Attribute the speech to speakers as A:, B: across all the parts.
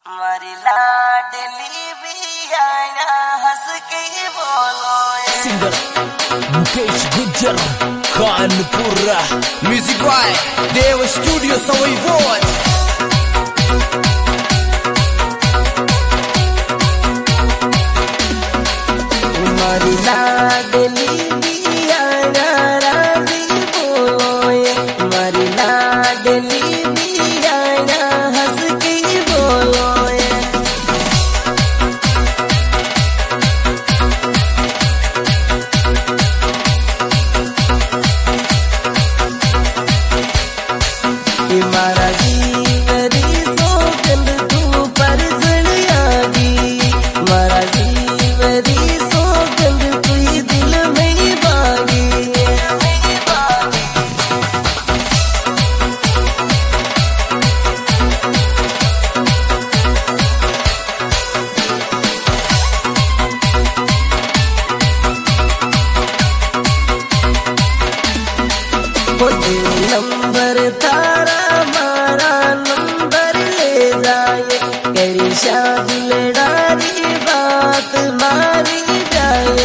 A: हमारी लाडली भी आया हंस के बोलो।
B: Singer Mukesh Gujjar Kanpur music by Dev studio Sawai watch.
A: हमारी लाडली भी आया राजी बोलो। हमारी लाडली भी आया हंस के बोलो। मारा जीवरी सोगंद तू पर जड़ियागी। मारा जीवरी सोगंद तू दिल में बागी। नंबर तारा मारा नंबर ले जाए। करी शादी लड़ारी बात मारी जाए।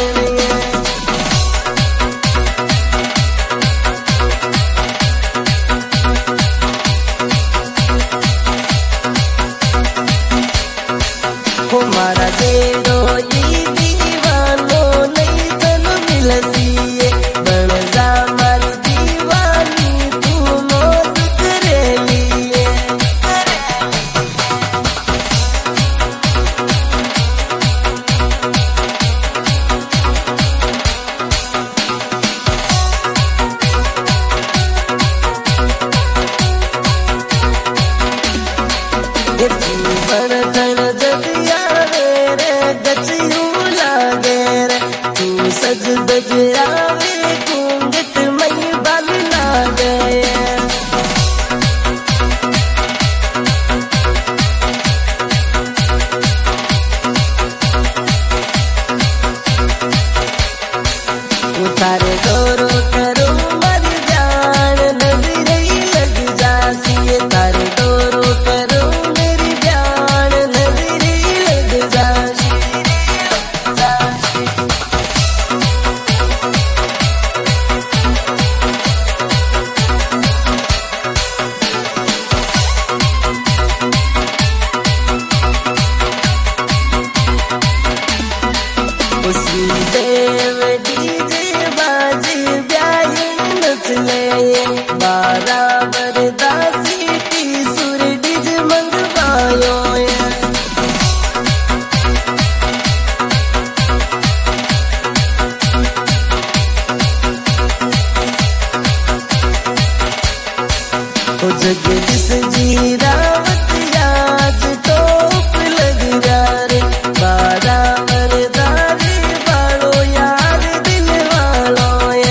A: हमारा देरो ये दीवानो नहीं तन मिलती बन जा मारी दीवानी तू मौत करे लिए। बड़थन जदिया रे गचियू लागे रे। तू सज बजरावे घूंघट मई बाल लागे। उतारे गोरो करो मर जान नजरे लग जासी। तारे गोरो करो मेरी जान नजरे लग जासी। उसी देव डीजे बाजी ब्याई नचले। बारा बरदासी की सुर डीज मंगवायो। जगदीश जी रावत आज टोप लग जा रे। बारा बरदारी बालो यार दिल वालो।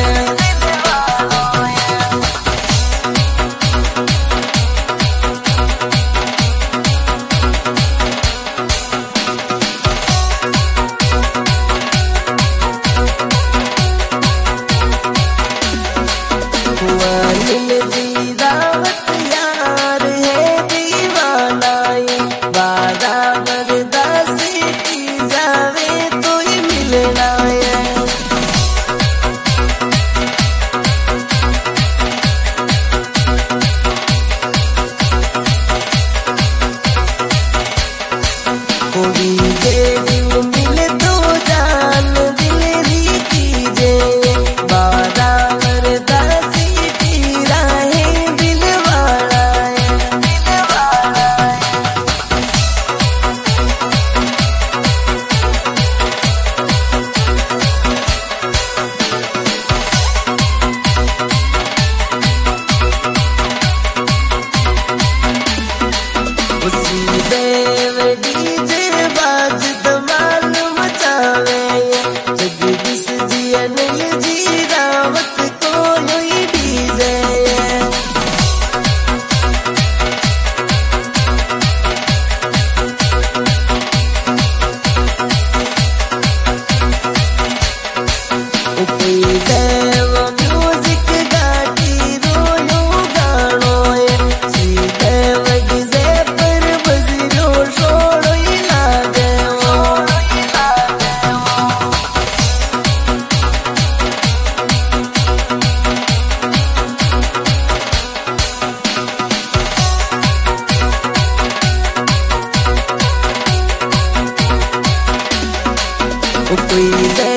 A: वालिल जी दावत यार है दीवाना। बारा बरदासी की जावे तो ही मिलना है। कोई देव मिले तो जान दिलेरी कीजे। बारा बरदासी की राहें दिल वाला है। उसी देव डीजे बाज धमाल मचावे। जगदीश जी अनिल जी रावत को ही डीजे। देव म्यूजिक गाटी रोयो गानो। श्री देव डीजे पर बजरो शोर। कोई